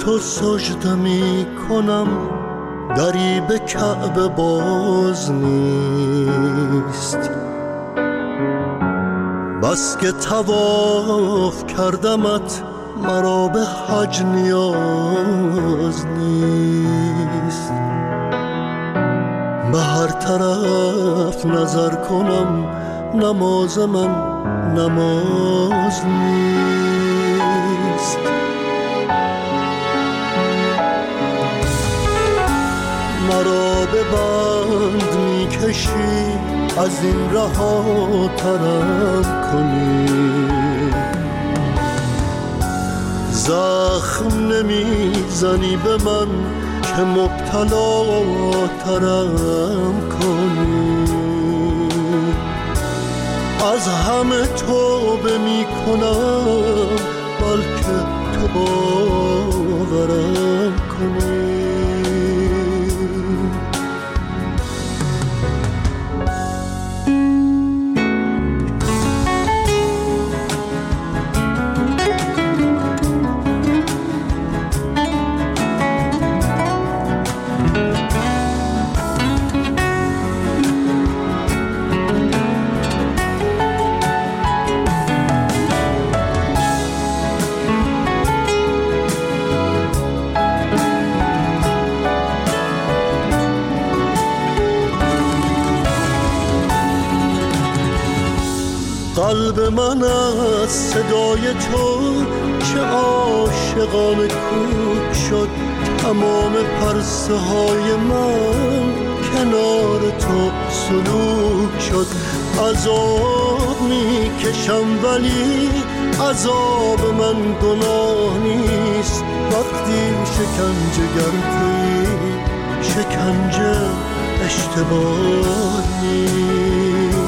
تو سجده می کنم، دری به کعبه باز نیست. بس که طواف کردمت، مرا به حج نیاز نیست. به هر طرف نظر کنم، نماز من نماز نیست. مرا به بند می کشی، از این رها ترم کنی. زخم نمی زنی به من که مبتلا ترم کنی. از همه توبه می کنم، بلکه تو باورم کنی. قلب من از صدای تو چه عاشقانه کوک شد. تمام پرسه های من کنار تو سلوک شد. عذاب می کشم ولی عذاب من گناه نیست. وقتی شکنجه گردی شکنجه اشتباه نیست.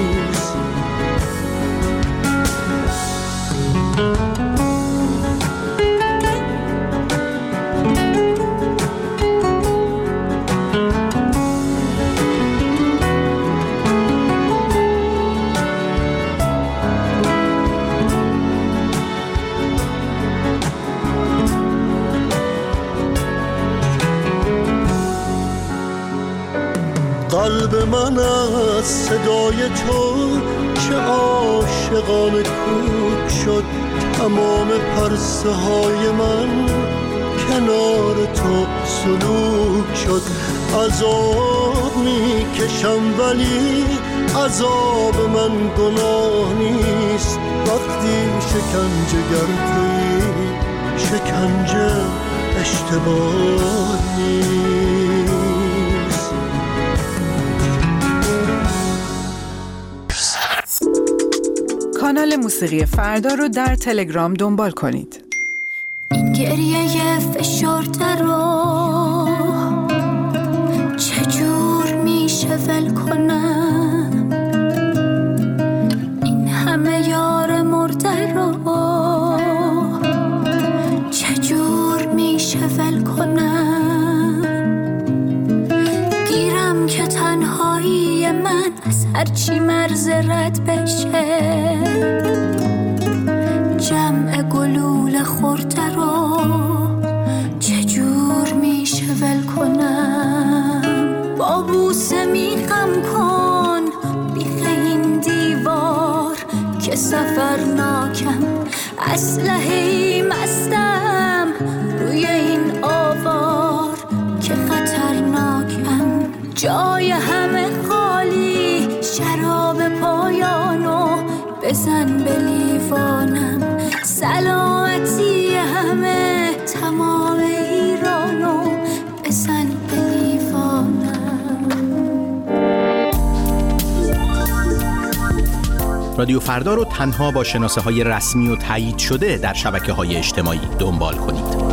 قلب من از صدای تو چه عاشقانه کوک شد. تمام پرسه های من کنار تو سلوک شد. عذاب می کشم ولی عذاب من گناه نیست. وقتی شکنجه گردی شکنجه اشتباه نیست. کانال موسیقی فردا رو در تلگرام دنبال کنید. این گریه فشرده رو چجور میشه ول کنم؟ این همه یار مرده رو چجور میشه ول کنم؟ گیرم که تنهایی من از هرچی مرز رد بشه. جمع گلوله خورده رو چجور میشه ول کنم؟ با بوسه میخم کن بیخ این دیوار که سفرناکم. اسلحه‌ای مستم روی این آوار که خطرناکم. جای همه خالی، شراب پایانو بزن به لیوانم. سلامتی همه تمام ایرانو بزن به لیوانم. رادیو فردا رو تنها با شناسه‌های رسمی و تایید شده در شبکه‌های اجتماعی دنبال کنید.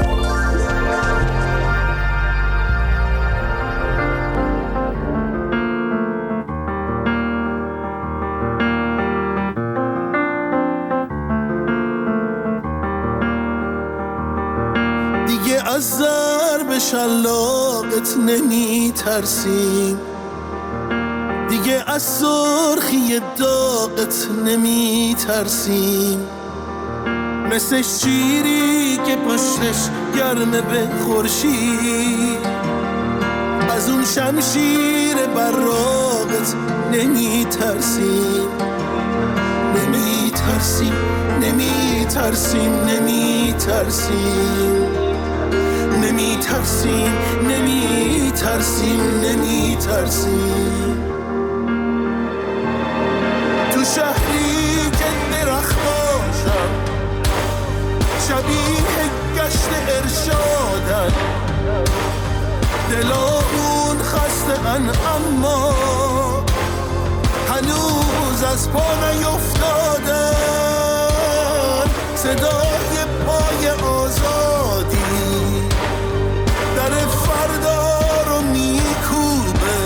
از ضرب شلاقت نمی ترسیم، دیگه از سرخی داغت نمی ترسیم. مثل شیری که پشتش گرمه به خورشید، از اون شمشیر براقت نمی ترسیم، نمی ترسیم، نمی ترسیم، نمی ترسیم، نمی ترسیم، نمی ترسیم، نمی ترسیم. تو شهری که درختاشم شبیه گشت ارشادن، دلامون خسته ان اما هنوز از پا نیفتادن. صدای پای آزادی در فردا رو میکوبه،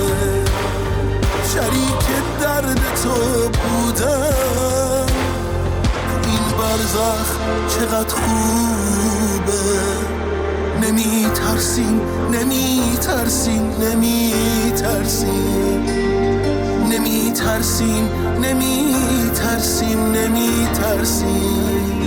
شریک درد تو بودم. این برزخ چقدر خوبه، نمی ترسیم، نمی ترسیم، نمی ترسیم، نمی ترسیم، نمی ترسیم، نمی ترسیم.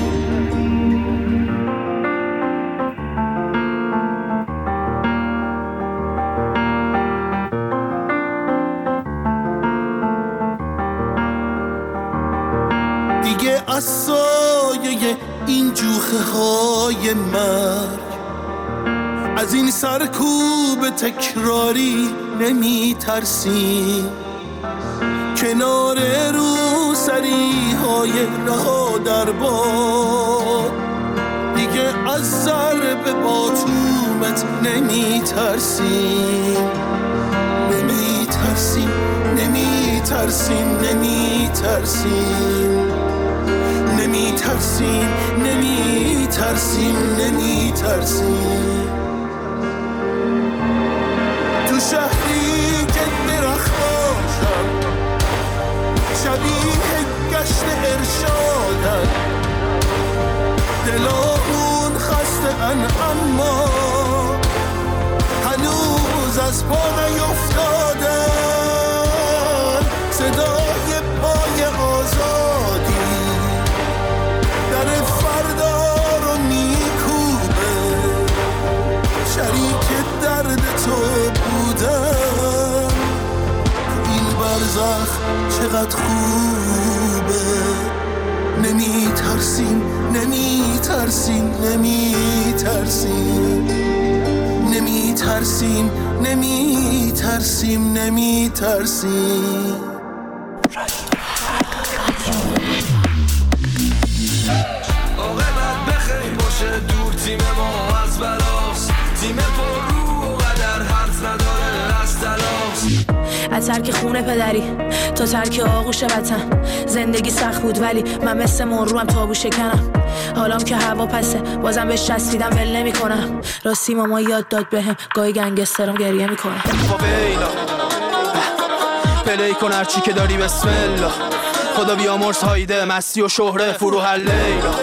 دیگه از سایه این جوخه های مرگ، از این سرکوب تکراری نمی ترسیم. کنار رو سری های رها در باد، دیگه از ضرب باتومت نمی ترسیم، نمی ترسیم، نمی ترسیم، نمی ترسیم، نمی ترسیم، نمی ترسیم، نمی ترسیم. تو شهری که درختاشم شبیه گشت ارشادن، دلامون خسته ان اما هنوز از پا نیفتادن. صدای پای آزادی در فردا رو میکوبه، شریک درد تو بودم. این برزخ چقدر خوبه، نمی ترسیم، نمی ترسیم، نمی ترسیم، نمی ترسیم، نمی ترسیم، نمی ترسیم. عاقبت بخیر باشه، دور تیم ما از بلاست، تیم پر رو و قدر حرف نداره از تلاست. از ترک خونه پدری تا ترک آغوش وطن، زندگی سخت بود ولی من مثل مروم تابو شکنم. حالام که هوا پسه بازم بهش چسبیدم ول نمی کنم. راستی ماما یاد داد بهم گاهی گنگسترم گریه میکنم. پلی کن هرچی که داری بسم الله، خدا بیامرز هایده مستی و شهره فروح اللیلا.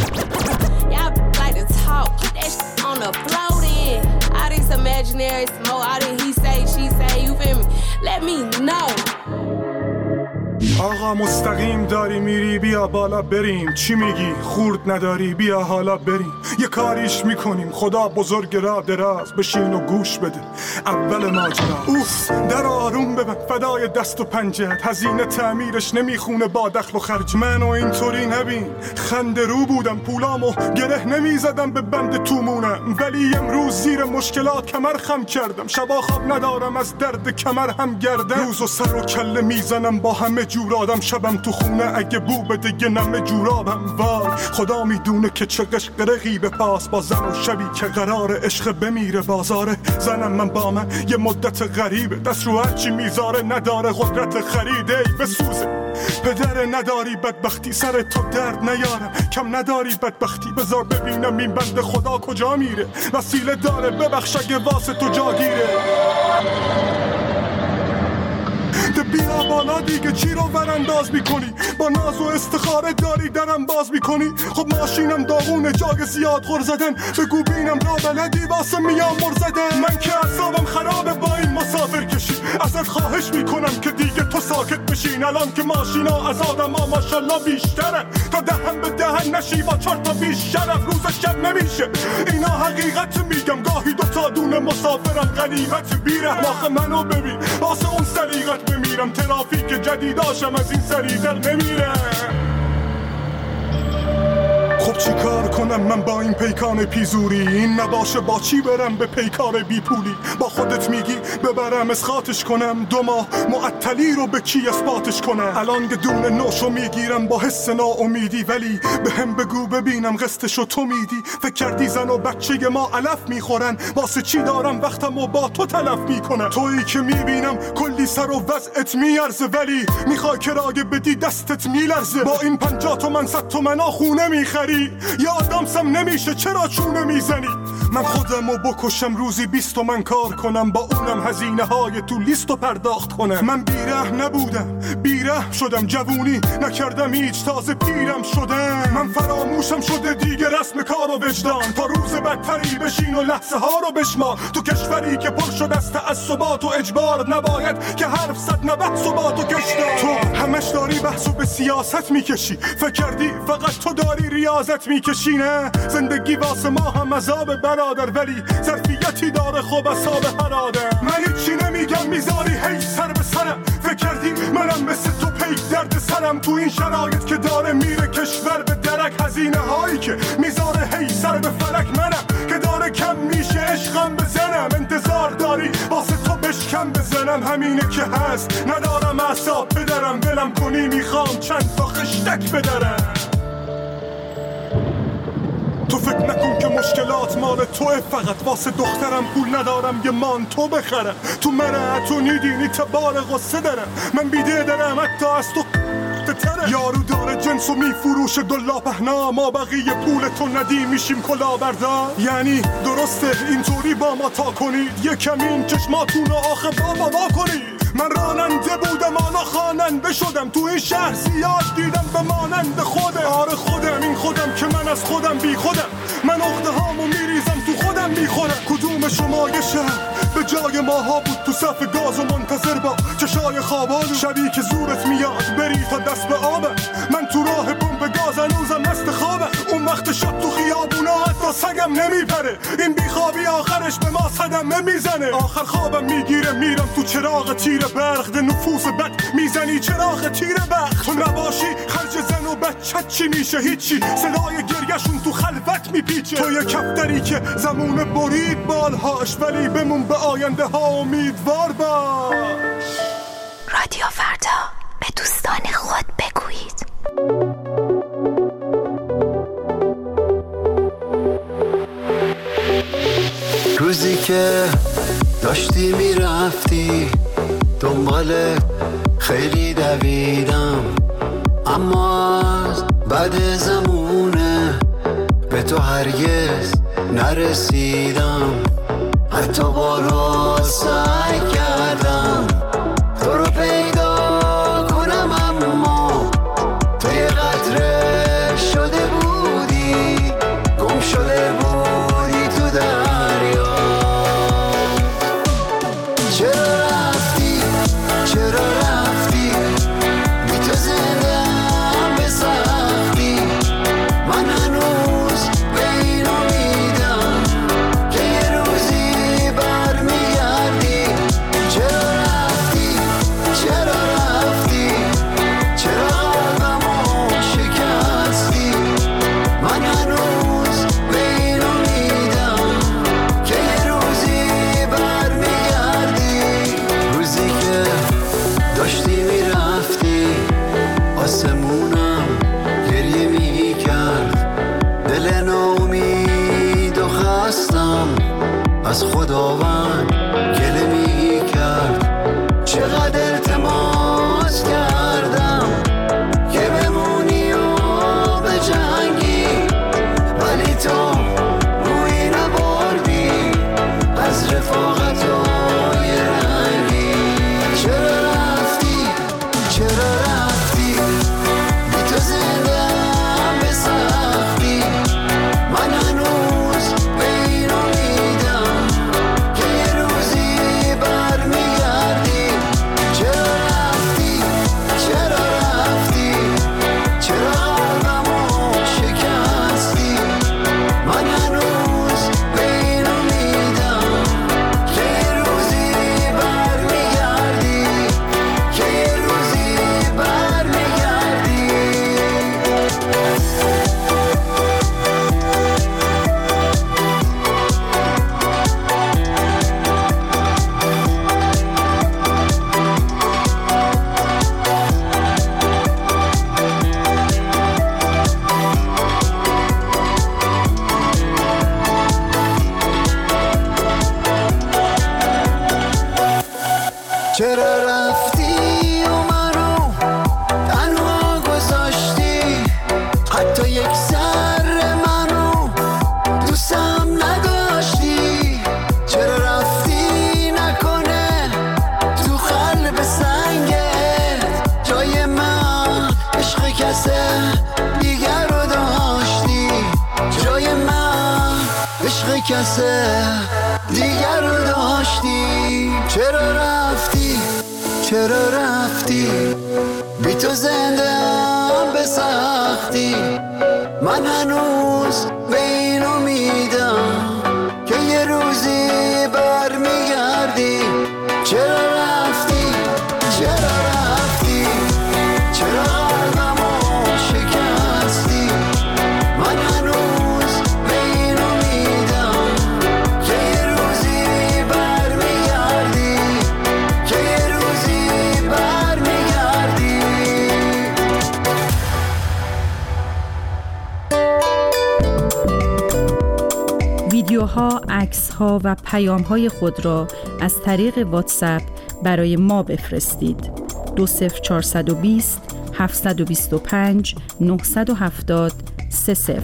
آقا مستقیم داری میری بیا بالا بریم، چی میگی خورد نداری بیا حالا بریم، یه کاریش میکنیم خدا بزرگ را دراز، بشین و گوش بده اول ماجرا. اوف در آروم ببن فدای دست و پنجت، هزینه تعمیرش نمیخونه با دخل و خرج. من و اینطوری نبین خنده رو بودم، پولامو گره نمیزدم به بند تومونم، ولی امروز زیر مشکلات کمر خم کردم. شبا خواب ندارم از درد کمر هم گردم، روز و سر و کله میزنم با همه جور آدم. شبم تو خونه اگه بو بده یه نمه جورابم. وای خدا میدونه که چه قشق رقیب پاس با زن و شبی که قرار عشق بمیره بازاره. زنم من با من یه مدت غریبه، دست رو هرچی میذاره نداره قدرت خریده. بسوزه پدر نداری بدبختی، سر تو درد نیارم کم نداری بدبختی. بذار ببینم این بنده خدا کجا میره، وسیله داره ببخش اگه واسه تو جاگیره. بیا بالا دیگه چی رو ورانداز میکنی، با ناز و استخاره داری درم باز میکنی. خب ماشینم داغونه جای زیاد غر زدن، بگو بینم را بلدی واسه میام مر زدن. من که اعصابم خرابه با این مسافر کشی، ازت خواهش میکنم که دیگه تو ساکت بشین. الان که ماشینا از آدم ها ماشالله بیشتره، تا دهن به دهن نشی با 4 تا بیش شرف روز شب نمیشه. اینا حقیقت میگم، گاهی 2 تا دونه مسافرم غنیمت بیرحم. آخه منو ببین واسه اون سلیقت بمیرم، ترافیک جدیداشم از این سریع‌تر نمیره. خب چی کار کنم من با این پیکان پیزوری؟ این نباشه با چی برم به پیکار بی پولی؟ با خودت میگی ببرم اسقاطش کنم، 2 ماه معطلی رو به کی اثباتش کنم؟ الان گدون نوشو میگیرم با حس ناامیدی، ولی به هم بگو ببینم قسطشو تو میدی. فکر کردی زن و بچه ما علف میخورن، واسه چی دارم وقتمو با تو تلف میکنم؟ تویی که میبینم کلی سر و وضعت میارزه، ولی میخوای کرایه بدی دستت میلرزه. با این 50 تومن 100 تومن خونه میخری، یا آدمسم نمیشه چرا چونه میزنی؟ من خودمو بکشم روزی 20 تومن کار کنم، با اونم هزینه های تو لیستو پرداخت کنم. من بیره نبودم، بیره شدم، جوونی نکردم هیچ، تازه پیرم شدم. من فراموشم شده دیگه رسم کار و وجدان، تا روز بدتری بشین و لحظه ها رو بشمار. تو کشوری که پر شده از تعصبات و اجبار، نباید که حرف زد نه بحث و بات و کشدار. تو همش داری بحثو به سیاست میکشی، فکر کردی فقط تو داری ریاضت میکشی؟ نه، زندگی واسه ما هم عذاب برادر، ولی ظرفیتی داره خوب حساب هر آدم. من هیچی نمیگم میذاری هی سر به سرم، فکر کردی منم مثل تو پیک درد سرم؟ تو این شرایط که داره میره کشور به درک، هزینه هایی که میذاره هی سر به فلک، منم که داره کم میشه عشقم بزنم. انتظار داری واسه تو بشکم بزنم، همینه که هست، ندارم اعصاب بدرم. دلم کنی میخوام چند تا خشتک بدرم. تو فکر نکن که مشکلات مال توه، فقط واسه دخترم پول ندارم یه مانتو بخرم. تو مرا نیدینی تبار غصه دارم، من بیده دارم حتی از تو تره. یارو داره جنسو میفروشه دلا پهنا، ما بقیه پول تو ندیم میشیم کلا بردار. یعنی درسته اینطوری با ما تا کنید، یه کمین چشماتونو آخه بابا وا کنید. من راننده بودم آنا خواننده شدم، تو این شهر زیاد دیدم به مانند خودم. آره خودم، این خودم که من از خودم بی خودم. من عقده هامو میریزم تو خودم میخورم. کدوم شما یه شهر به جای ماها بود تو صف گاز و منتظر با چشای خوابالو، شبی که زورت میاد بری تا دست به آبم. من تو راه بمب گاز هنوزم مست خوابم. اون وقت شب تو خیابونا حتی سگم نمیپره، این بیخوابی آخرش به ما صدمه میزنه. آخر خوابم میگیره میرم تو چراغ تیر برق، نفوس بد میزنی چراغ تیر بخت. تو نباشی خرج زن و بچت چی میشه؟ هیچی، صدای گریهشون تو خلوت میپیچه. تو یه کفتری که زمونه برید بالهاش، ولی بمون به آینده ها امیدوار باش. رادیو فردا، به دوستان خود بگویید. روزی که داشتی میرفتی دنبال خیلی دویدم، اما از بعد زمونه به تو هرگز نرسیدم. حتی بارها سعی کردم تو رو پیدا کنم، اما تو یه قطره شده بودی، گم شده بودی تو دریا. چرا رفتی؟ چرا رفتی؟ بی تو زندم به سختی. من هنوز به این امیدم که یه روزی برمیگردی. چرا رفتی؟ چرا رفتی؟ چرا قلبمو شکستی؟ من هنوز به این امیدم که یه روزی برمیگردی. چرا رفتی و منو تنها گذاشتی؟ حتی یک سر منو دوستم نداشتی. چرا رفتی نکنه تو قلب سنگت جای من عشق کسه دیگر رو داشتی؟ جای من عشق کسه دیگر رو داشتی. چرا رفتی؟ چرا رفتی؟ بی تو زنده هم به سختی. من هنوز به این امیدم که یه روزی برمیگردی. چرا رفتی؟ چرا رفتی؟ چرا قلبمو شکستی؟ من هنوز به این امیدم که یه روزی برمیگردی، که یه روزی برمیگردی. ویدیوها، عکس‌ها و پیام‌های خود را از طریق واتساپ برای ما بفرستید. 20420 725 970 30.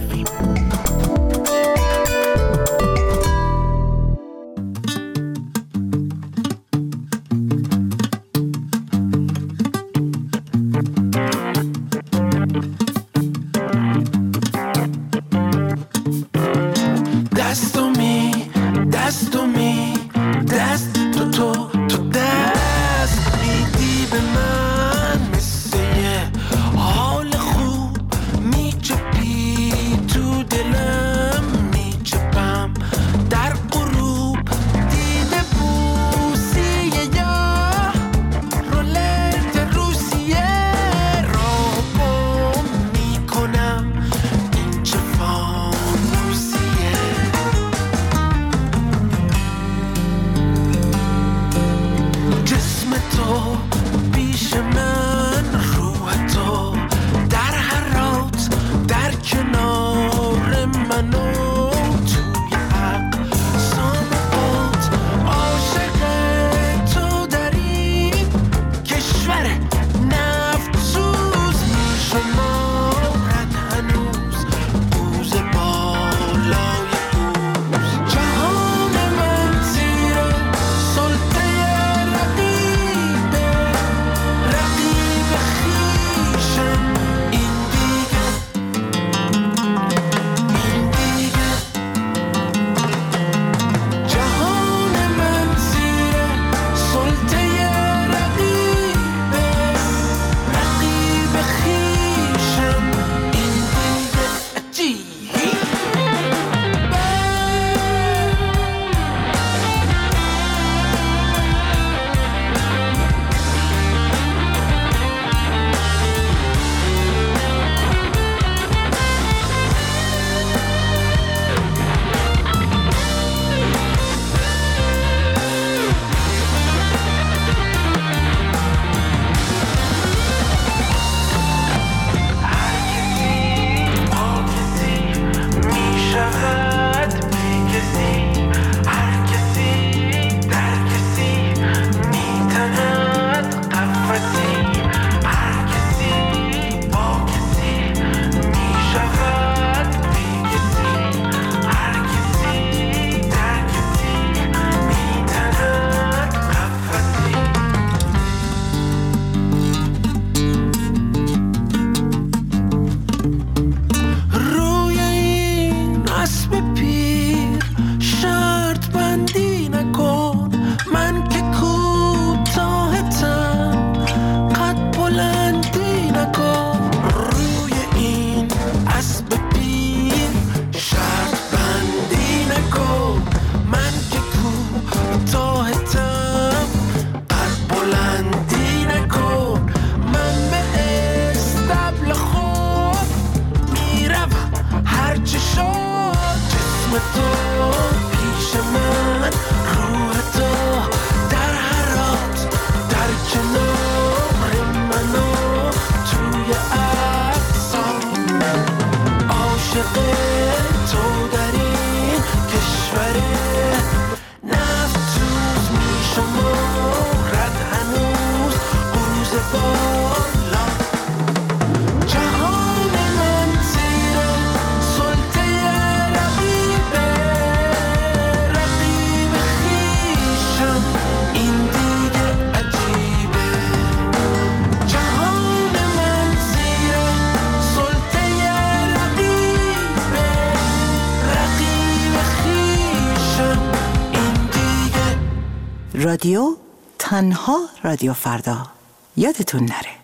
رادیو، تنها رادیو فردا. یادتون نره.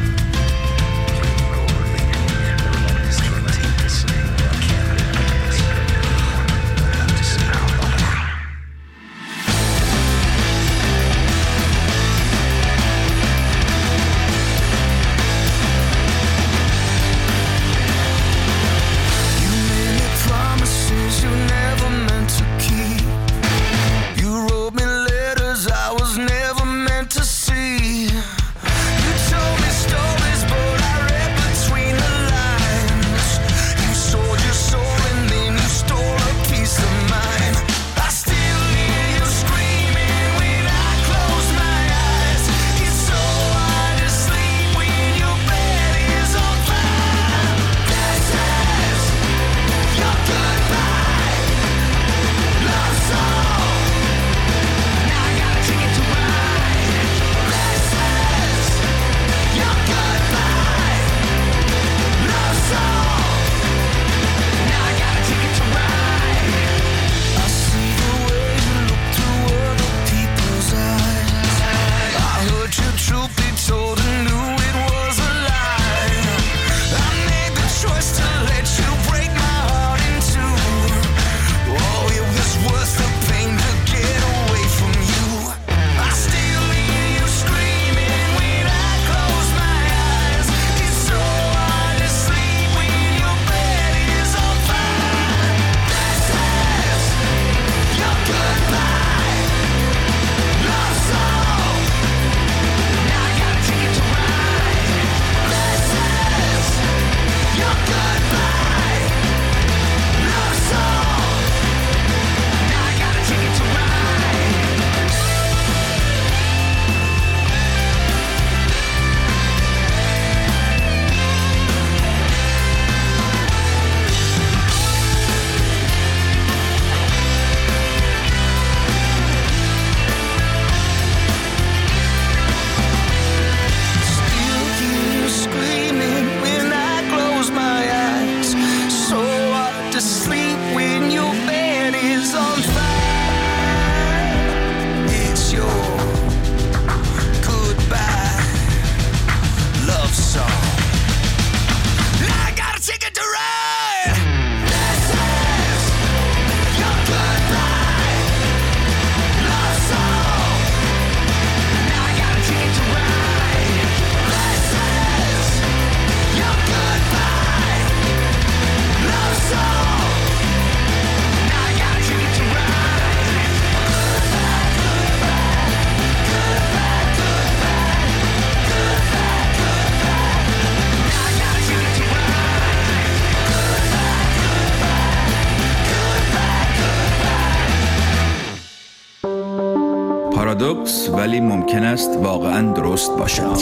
پارادوکس ولی ممکن است واقعاً درست باشد.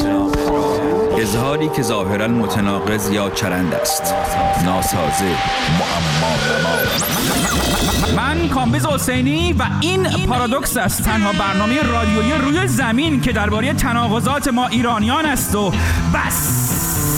اظهاری که ظاهراً متناقض یا چرند است. ناسازه، معما. من کامبیز حسینی و این پارادوکس است، تنها برنامه رادیویی روی زمین که درباره تناقضات ما ایرانیان است و بس.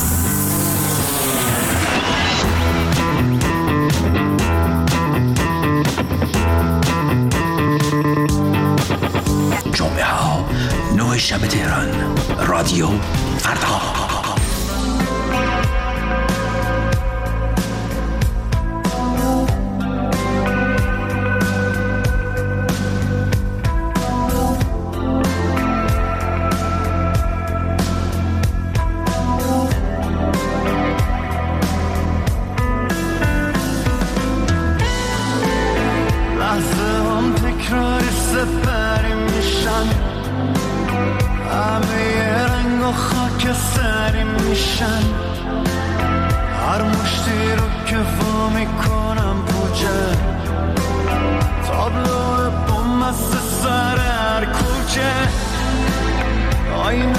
جمعه ها 9 شب تهران، رادیو فردا. هر مشتی رو که وا میکنم پوچه تابلو بوم از سر هر کوچه آینه